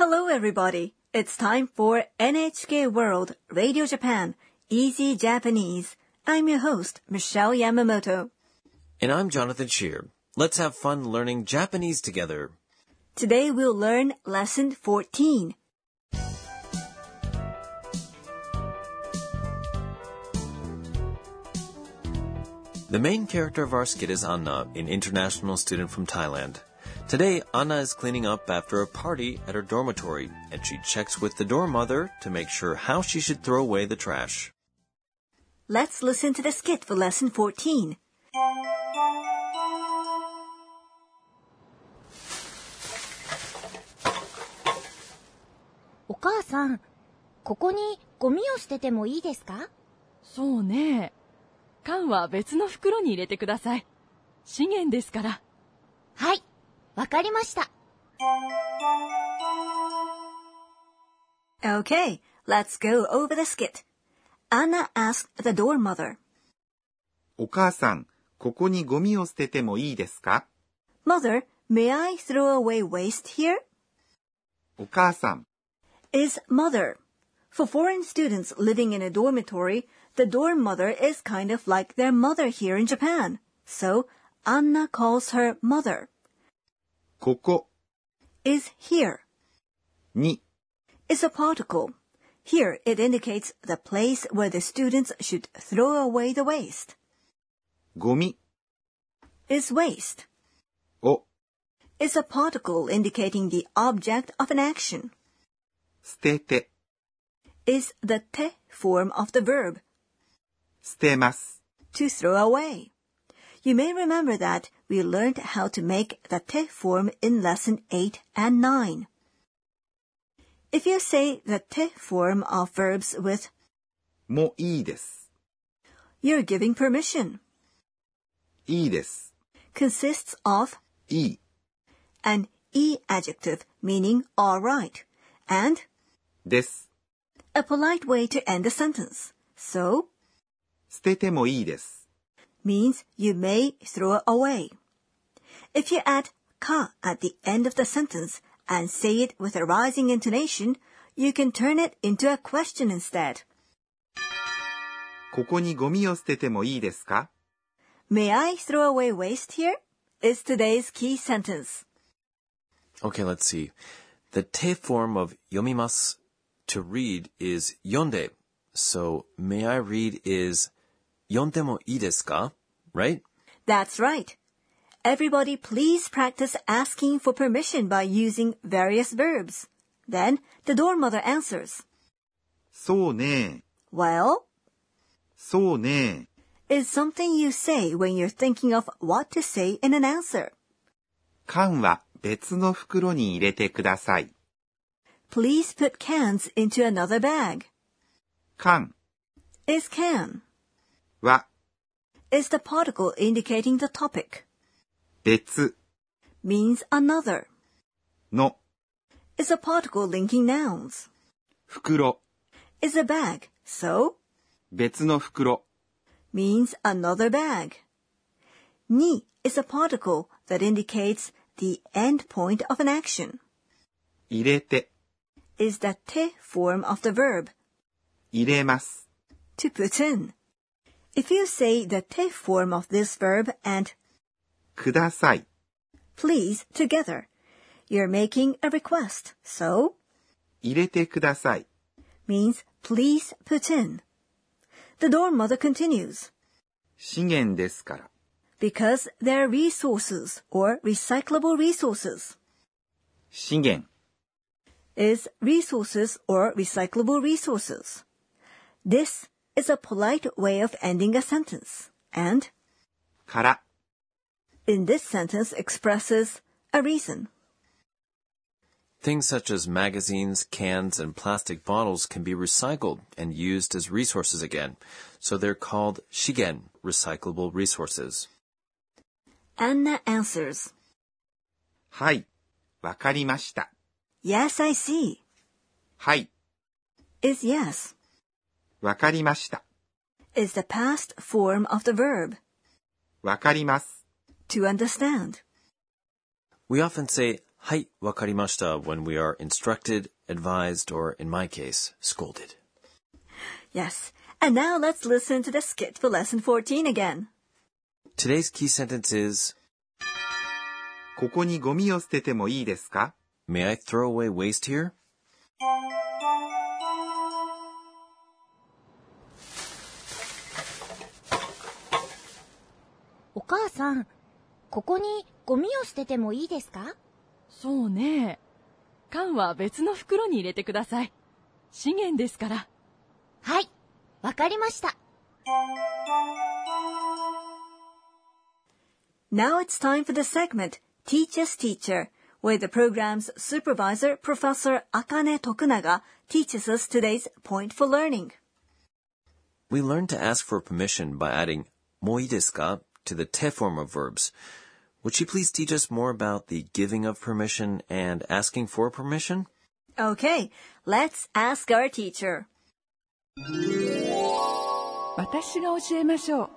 Hello, everybody. It's time for NHK World Radio Japan Easy Japanese. I'm your host, Michelle Yamamoto. And I'm Jonathan Shear. Let's have fun learning Japanese together. Today we'll learn Lesson 14. The main character of our skit is Anna, an international student from Thailand. Today, Anna is cleaning up after a party at her dormitory, and she checks with the dorm mother to make sure how she should throw away the trash. Let's listen to the skit for Lesson 14. お母さん、ここにゴミを捨ててもいいですか？ そうね。缶は別の袋に入れてください。資源ですから。 はい、わかりました。 Okay, let's go over the skit. Anna asked the dorm mother. お母さん、ここにゴミを捨ててもいいですか？ Mother, may I throw away waste here? お母さん is mother. For foreign students living in a dormitory, the dorm mother is kind of like their mother here in Japan. So, Anna calls her mother. ここ is here. に is a particle. Here it indicates the place where the students should throw away the waste. ゴミ is waste. を is a particle indicating the object of an action. 捨てて is the te form of the verb. 捨てます to throw away. You may remember that we learned how to make the te form in lesson 8 and 9. If you say the te form of verbs with もいいです you're giving permission. いいです consists of いい an e adjective meaning all right and です a polite way to end a sentence. So, 捨ててもいいです means you may throw away. If you add ka at the end of the sentence and say it with a rising intonation, you can turn it into a question instead. ここにゴミを捨ててもいいですか？ May I throw away waste here? Is today's key sentence. Okay, let's see. The te form of yomimasu, to read, is yonde. So, may I read is yonde mo ii desu ka? Right? That's right. Everybody please practice asking for permission by using various verbs. Then, the dorm mother answers. そうね Well, そうね is something you say when you're thinking of what to say in an answer. 缶は別の袋に入れてください Please put cans into another bag. 缶 is can. は is the particle indicating the topic. 別 means another. の is a particle linking nouns. 袋 is a bag. So, 別の袋 means another bag. Ni is a particle that indicates the end point of an action. 入れて is the te form of the verb. 入れます to put in. If you say the te form of this verb and ください please together, you're making a request. So, 入れてください means please put in. The dorm mother continues. 資源ですから Because they're resources or recyclable resources. 資源 is resources or recyclable resources. This is a polite way of ending a sentence. And から in this sentence expresses a reason. Things such as magazines, cans, and plastic bottles can be recycled and used as resources again. So they're called shigen, recyclable resources. Anna answers. はい、わかりました。 Yes, I see. はい、 is yes. わかりました。 is the past form of the verb. わかります。 To understand. We often say はい、わかりました when we are instructed, advised, or in my case, scolded. Yes. And now let's listen to the skit for lesson 14 again. Today's key sentence is, ここにゴミを捨ててもいいですか? May I throw away waste here? お母さん、ここにゴミを捨ててもいいですか？ そうね。缶は別の袋に入れてください。資源ですから。 はい、わかりました。 Now it's time for the segment, Teacher's Teacher, where the program's supervisor, Professor Akane Tokunaga, teaches us today's point for learning. We learned to ask for permission by adding もういいですか to the te form of verbs. Would she please teach us more about the giving of permission and asking for permission? Okay, let's ask our teacher. 私が教えましょう。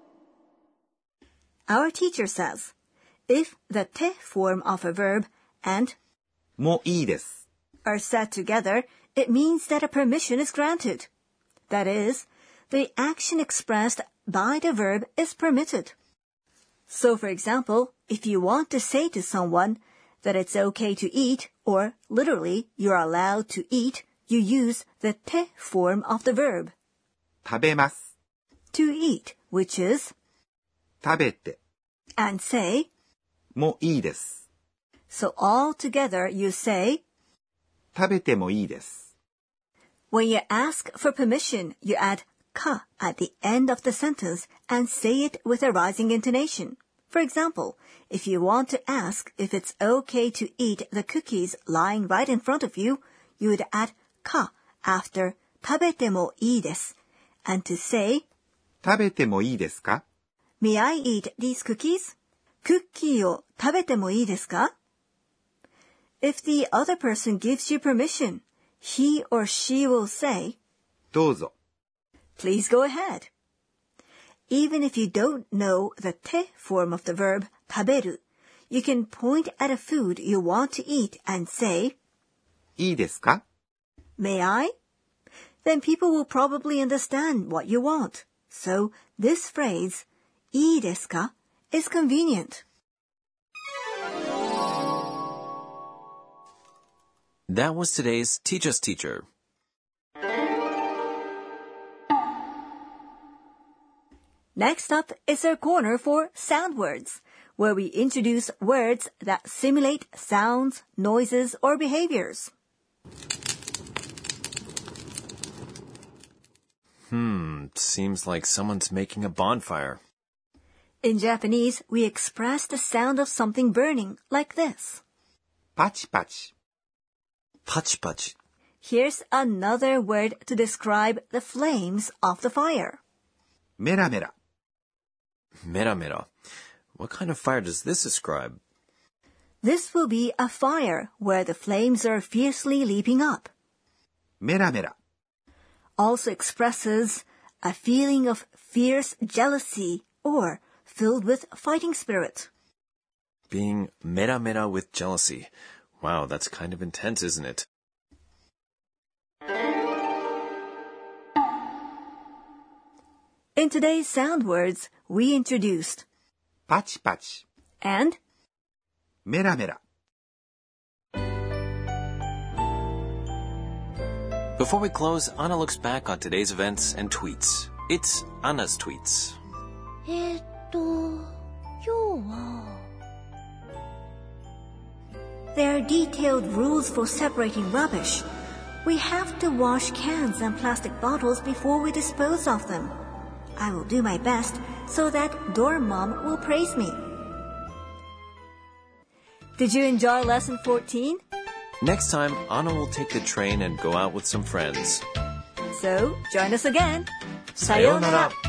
Our teacher says, if the te form of a verb and もういいです。 are said together, it means that a permission is granted. That is, the action expressed by the verb is permitted. So, for example, if you want to say to someone that it's okay to eat, or literally, you're allowed to eat, you use the te form of the verb. 食べます。 To eat, which is 食べて。 and say. もいいです。 So all together you say 食べてもいいです。 When you ask for permission, you add ka at the end of the sentence and say it with a rising intonation. For example, if you want to ask if it's okay to eat the cookies lying right in front of you, you would add ka after 食べてもいいです and to say 食べてもいいですか? May I eat these cookies? クッキーを食べてもいいですか? If the other person gives you permission, he or she will say どうぞ。 Please go ahead. Even if you don't know the te form of the verb 食べる, you can point at a food you want to eat and say いいですか? May I? Then people will probably understand what you want. So this phrase いいですか is convenient. That was today's Teach Us Teacher. Next up is our corner for sound words, where we introduce words that simulate sounds, noises, or behaviors. Seems like someone's making a bonfire. In Japanese, we express the sound of something burning like this. パチパチ。 パチパチ. Here's another word to describe the flames of the fire. メラメラ。 メラメラ. What kind of fire does this describe? This will be a fire where the flames are fiercely leaping up. メラメラ。 Also expresses a feeling of fierce jealousy or filled with fighting spirit. Being mera mera with jealousy. Wow, that's kind of intense, isn't it? In today's sound words, we introduced パチパチ。 and メラメラ。 Before we close, Anna looks back on today's events and tweets. It's Anna's tweets. 今日は There are detailed rules for separating rubbish. We have to wash cans and plastic bottles before we dispose of them. I will do my best so that dorm mom will praise me. Did you enjoy lesson 14? Next time, Anna will take the train and go out with some friends. So, join us again. さようなら。